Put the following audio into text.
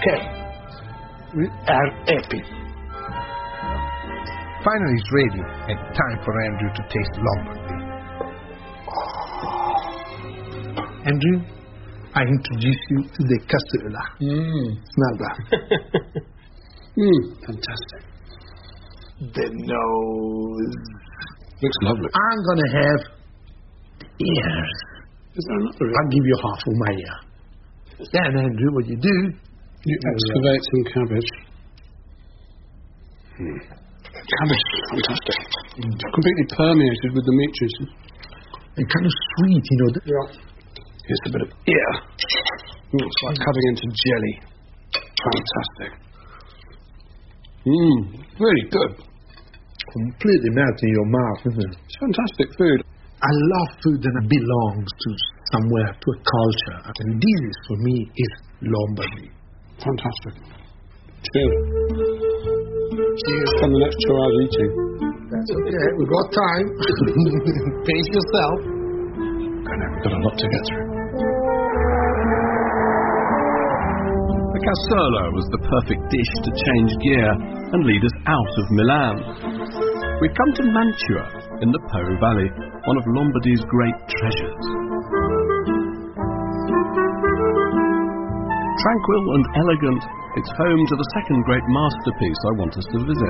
Okay. We are happy. Finally, it's ready, and time for Andrew to taste Lombardy. Andrew, I introduce you to the cassoula. Smell that. Fantastic. The nose. Looks lovely. I'm going to have the ears. Is there another ear? I'll give you half of my ear. Then, Andrew, what you do... You excavate some cabbage. Cabbage, fantastic. Completely permeated with the meat juices. And kind of sweet, you know. Here's a bit of ear. It's like cutting into jelly. Fantastic. Really good. Completely melts in your mouth, isn't it? It's fantastic food. I love food that belongs to somewhere, to a culture. And this is, for me, is Lombardy. Fantastic. Cheers. Cheers. Spend the next 2 hours eating. That's okay. We've got time. Pace yourself. I know, we've got a lot to get through. The cassola was the perfect dish to change gear and lead us out of Milan. We've come to Mantua in the Po Valley, one of Lombardy's great treasures. Tranquil and elegant, it's home to the second great masterpiece I want us to visit.